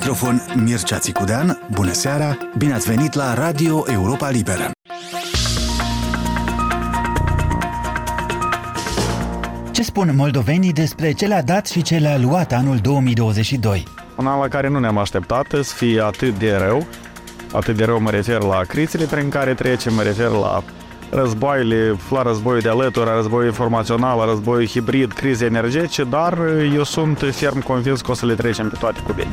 microfon Mircea Țicudean. Bună seara, bine ați venit la Radio Europa Liberă. Ce spun moldovenii despre ce le-a dat și ce le-a luat anul 2022? Un an la care nu ne-am așteptat să fie atât de rău. Atât de rău mă refer la crizele prin care trecem, mă refer la războaiele, la războiul de alături, războiul informațional, războiul hibrid, crize energetice, dar eu sunt ferm convins că o să le trecem pe toate cu bine.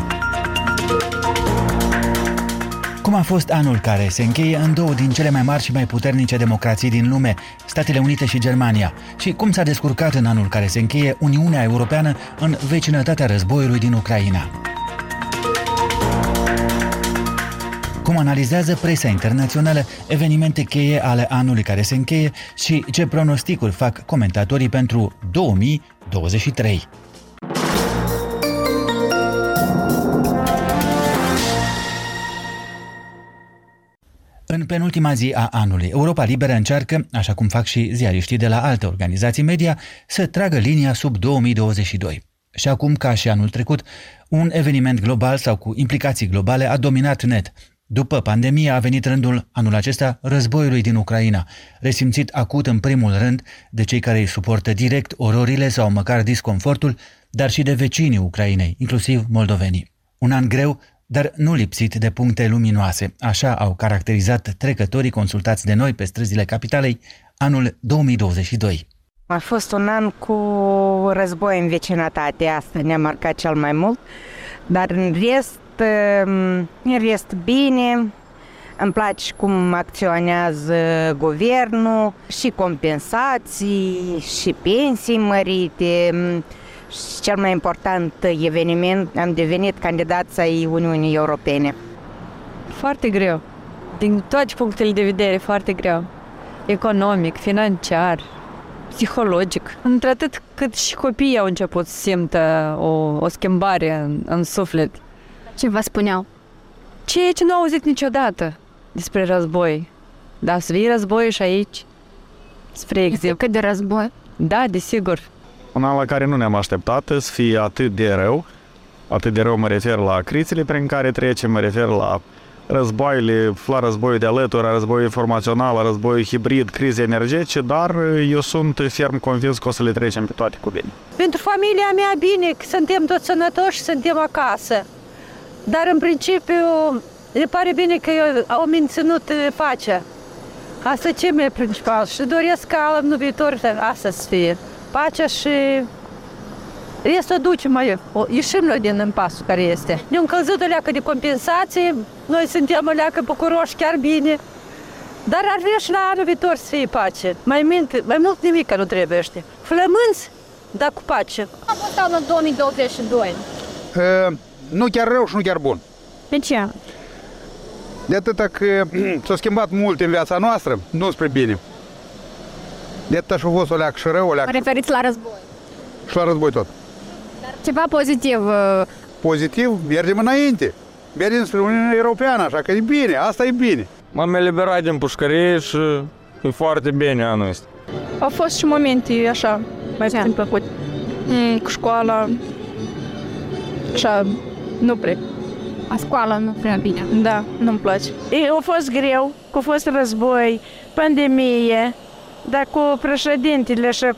Cum a fost anul care se încheie în două din cele mai mari și mai puternice democrații din lume, Statele Unite și Germania? Și cum s-a descurcat în anul care se încheie Uniunea Europeană în vecinătatea războiului din Ucraina? Cum analizează presa internațională evenimente cheie ale anului care se încheie și ce pronosticuri fac comentatorii pentru 2023? În penultima zi a anului, Europa Liberă încearcă, așa cum fac și ziariștii de la alte organizații media, să tragă linia sub 2022. Și acum, ca și anul trecut, un eveniment global sau cu implicații globale a dominat net. După pandemie a venit rândul anul acesta războiului din Ucraina, resimțit acut în primul rând de cei care îi suportă direct ororile sau măcar disconfortul, dar și de vecinii Ucrainei, inclusiv moldovenii. Un an greu, dar nu lipsit de puncte luminoase. Așa au caracterizat trecătorii consultați de noi pe străzile capitalei anul 2022. A fost un an cu război în vecinătate, asta ne-a marcat cel mai mult, dar în rest bine. Îmi place cum acționează guvernul, și compensații, și pensii mărite. Și cel mai important eveniment, am devenit candidați ai Uniunii Europene. Foarte greu. Din toate punctele de vedere, foarte greu. Economic, financiar, psihologic. Într-atât cât și copiii au început să simtă o schimbare în suflet. Ce vă spuneau? Ceea ce nu au auzit niciodată despre război. Da, să vii război și aici, spre exemplu. Cât de război? Da, desigur. Un an la care nu ne-am așteptat să fie atât de rău. Atât de rău mă refer la crizele prin care trecem, mă refer la războaiele, la războiul de alături, războiul informațional, războiul hibrid, crize energetice, dar eu sunt ferm convins că o să le trecem pe toate cu bine. Pentru familia mea bine, că suntem toți sănătoși și suntem acasă. Dar în principiu ne pare bine că au menținut pacea. Asta ce mi-e principal și doresc ca în viitor asta să fie. Pacea și restul ducem mai, ieșim noi din impasul care este. Ne-am căzut o leacă de compensații, noi suntem o leacă bucuroși chiar bine, dar ar vrea și la anul viitor să fie pace. Mai mult nimic nu trebuiește. Flămânți, dar cu pace. A fost anul 2022. Nu chiar rău și nu chiar bun. De ce? De atâta că s-a schimbat mult în viața noastră, nu spre bine. De atâta și-a fost o leacă și rău, o leacă. Vă referiți la război? Și la război tot. Dar ceva pozitiv? Pozitiv, mergem înainte. Mergem spre Uniunea Europeană, așa că e bine, asta e bine. M-am eliberat din pușcărie și e foarte bine anul ăsta. Au fost și momente așa, mai puțin plăcut. Cu școala, așa, nu prea. La școală nu prea bine. Da, nu-mi place. A fost greu, că a fost război, pandemie, dar cu președintele și